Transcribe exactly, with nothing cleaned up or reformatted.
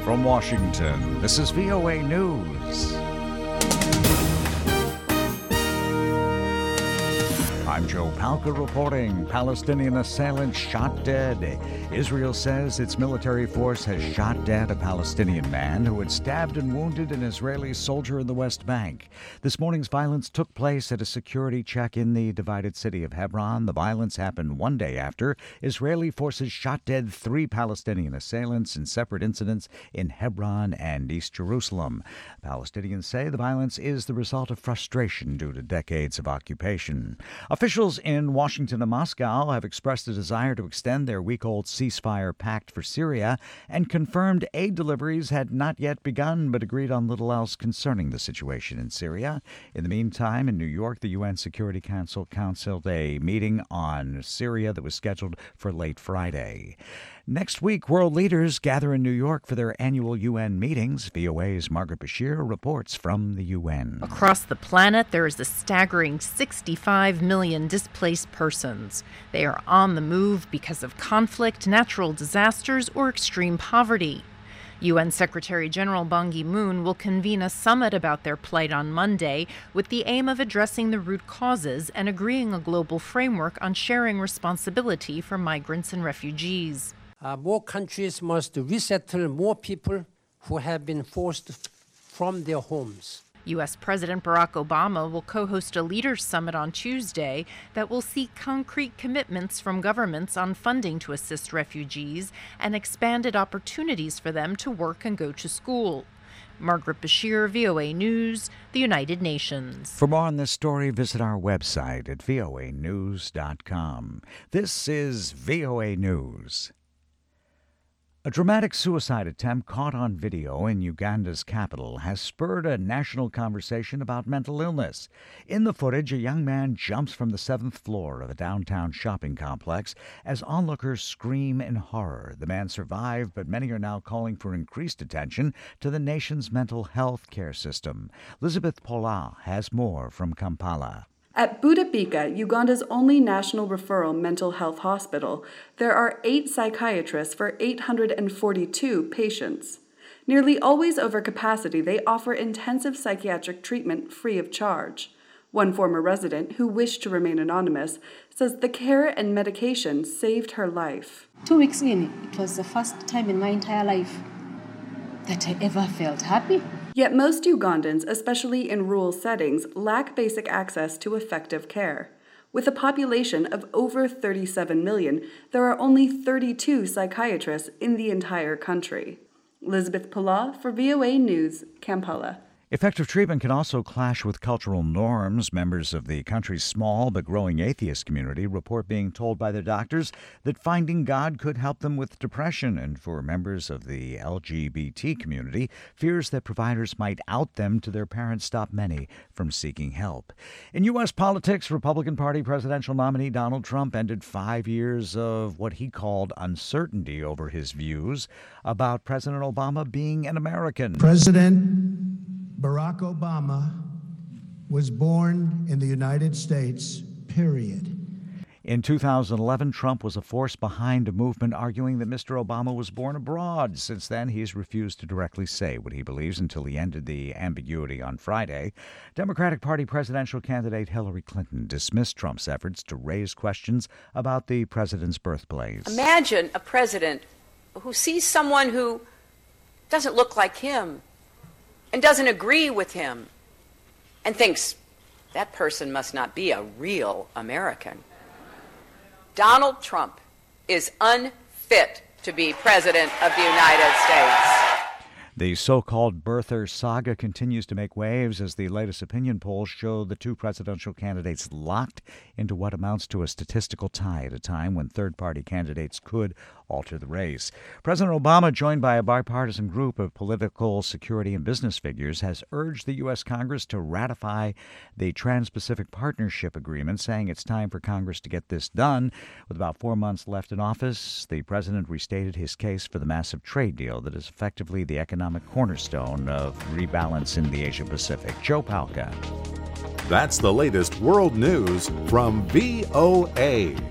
From Washington, this is V O A News. I'm Joe Palca reporting. Palestinian assailant shot dead. Israel says its military force has shot dead a Palestinian man who had stabbed and wounded an Israeli soldier in the West Bank. This morning's violence took place at a security check in the divided city of Hebron. The violence happened one day after Israeli forces shot dead three Palestinian assailants in separate incidents in Hebron and East Jerusalem. Palestinians say the violence is the result of frustration due to decades of occupation. Officials in Washington and Moscow have expressed a desire to extend their week-old ceasefire pact for Syria and confirmed aid deliveries had not yet begun but agreed on little else concerning the situation in Syria. In the meantime, in New York, the U N Security Council counseled a meeting on Syria that was scheduled for late Friday. Next week, world leaders gather in New York for their annual U N meetings. V O A's Margaret Bashir reports from the U N. Across the planet, there is a staggering sixty-five million displaced persons. They are on the move because of conflict, natural disasters, or extreme poverty. U N Secretary General Ban Ki-moon will convene a summit about their plight on Monday with the aim of addressing the root causes and agreeing a global framework on sharing responsibility for migrants and refugees. Uh, more countries must resettle more people who have been forced from their homes. U S President Barack Obama will co-host a leaders' summit on Tuesday that will seek concrete commitments from governments on funding to assist refugees and expanded opportunities for them to work and go to school. Margaret Bashir, V O A News, the United Nations. For more on this story, visit our website at V O A news dot com. This is V O A News. A dramatic suicide attempt caught on video in Uganda's capital has spurred a national conversation about mental illness. In the footage, a young man jumps from the seventh floor of a downtown shopping complex as onlookers scream in horror. The man survived, but many are now calling for increased attention to the nation's mental health care system. Elizabeth Pola has more from Kampala. At Budapika, Uganda's only national referral mental health hospital, there are eight psychiatrists for eight hundred forty-two patients. Nearly always over capacity, they offer intensive psychiatric treatment free of charge. One former resident, who wished to remain anonymous, says the care and medication saved her life. Two weeks in, it was the first time in my entire life that I ever felt happy. Yet most Ugandans, especially in rural settings, lack basic access to effective care. With a population of over thirty-seven million, there are only thirty-two psychiatrists in the entire country. Elizabeth Pala for V O A News, Kampala. Effective treatment can also clash with cultural norms. Members of the country's small but growing atheist community report being told by their doctors that finding God could help them with depression. And for members of the L G B T community, fears that providers might out them to their parents stop many from seeking help. In U S politics, Republican Party presidential nominee Donald Trump ended five years of what he called uncertainty over his views about President Obama being an American. President Barack Obama was born in the United States, period. In two thousand eleven, Trump was a force behind a movement arguing that Mister Obama was born abroad. Since then, he's refused to directly say what he believes until he ended the ambiguity on Friday. Democratic Party presidential candidate Hillary Clinton dismissed Trump's efforts to raise questions about the president's birthplace. Imagine a president who sees someone who doesn't look like him and doesn't agree with him and thinks that person must not be a real American. Donald Trump is unfit to be president of the United States. The so-called birther saga continues to make waves as the latest opinion polls show the two presidential candidates locked into what amounts to a statistical tie at a time when third-party candidates could alter the race. President Obama, joined by a bipartisan group of political, security, and business figures, has urged the U S. Congress to ratify the Trans-Pacific Partnership Agreement, saying it's time for Congress to get this done. With about four months left in office, the president restated his case for the massive trade deal that is effectively the economic cornerstone of rebalance in the Asia-Pacific. Joe Palca. That's the latest world news from V O A.